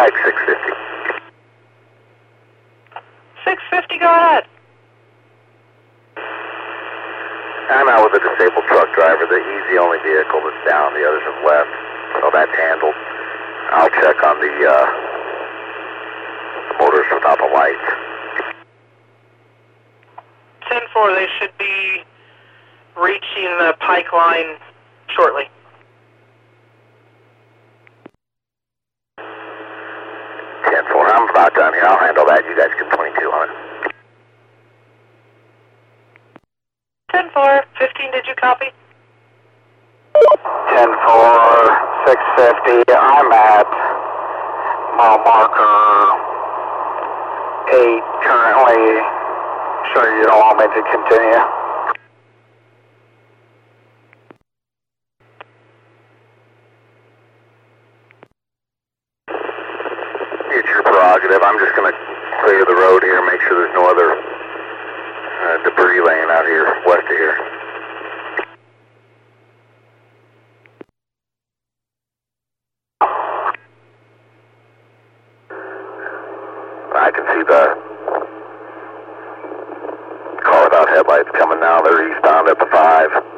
Type 650. 650, go ahead. I'm out with a disabled truck driver. He's the only vehicle that's down. The others have left, so that's handled. I'll check on the motors without the lights. 10-4, they should be reaching the Pike line shortly. 10-4, I'm about done here. I'll handle that. You guys get 2200. 10-4, 15, did you copy? 10-4, 650. I'm at mile marker 8 currently. Sure you don't want me to continue. It's your prerogative. I'm just going to clear the road here, make sure there's no other debris laying out here west of here. I can see the car without headlights coming now. They're eastbound at the 5.